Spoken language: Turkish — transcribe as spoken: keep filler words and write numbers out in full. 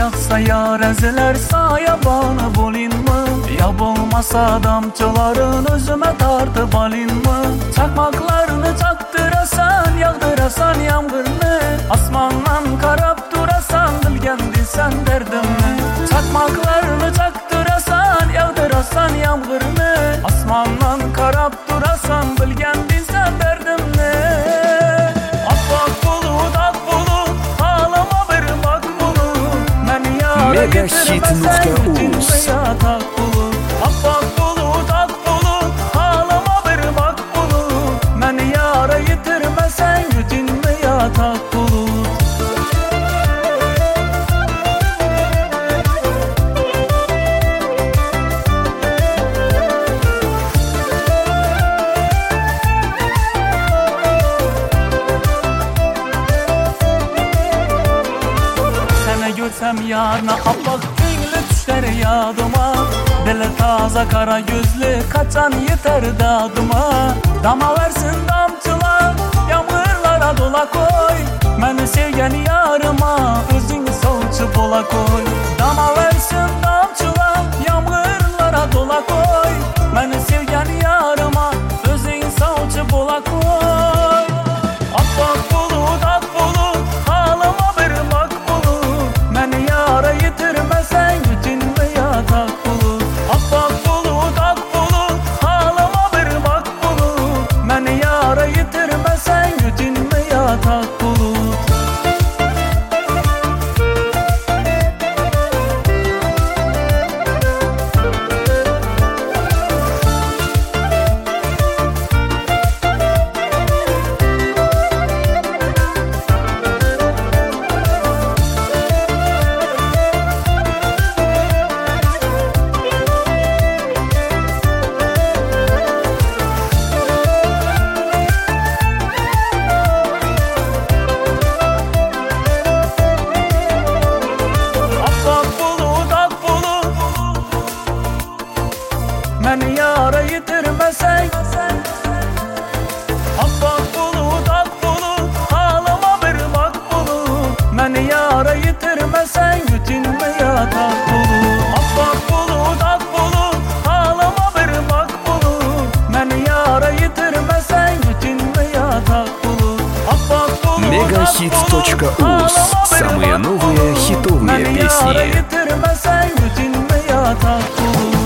yağsa yar eziler sayabana bolin mı? Ya bolmasa damçıların özüme tartıp alin mı? Çakmaklarını çaktırasan, yağdırasan yağmurunu, asmandan karap durasan, bilgendin sen derdimni. Çakmaklarını çaktırasan, yağdırasan yağmurunu, asmandan karap durasan, bilgendin sen derdimni. Мегахит нокта уз. Affak bulut, ak bulut, ağlama bir bak bulut. Beni yara yitirmesen yüzünme yatak bulut. Seni görsem yarına affak düşler yadıma. Dili taza kara gözlü kaçan yeter dadıma. Dama versin damçılar, yağmurlara dola koy. Beni sevgen yarıma, özün solçu bola koy. Dama versin damçılar, yağmurlara dola koy. Beni sevgen yarıma, özün solçu bola koy. Affak bulut, ak bulut, ağlama bir bak bulut. Beni yara yitirmesen yüzünme yatak bulut. Affak bulut, ak bulut, ağlama bir bak bulut. Beni yara yitirmesen yüzünme yatak bulut. Beni yara yitirmesen. Affak bulut, ak bulut, ağlama bir bak bulut. Beni yara yitirmesen yüzünme yatak bulut. Affak bulut, ak bulut, ağlama bir bak bulut. Beni yara yitirmesen yüzünme yatak bulut. Affak bulut, Мегахит точка уз. Самые новые хитовые Beni yara песни. yitirmesen yüzünme yatak bulut.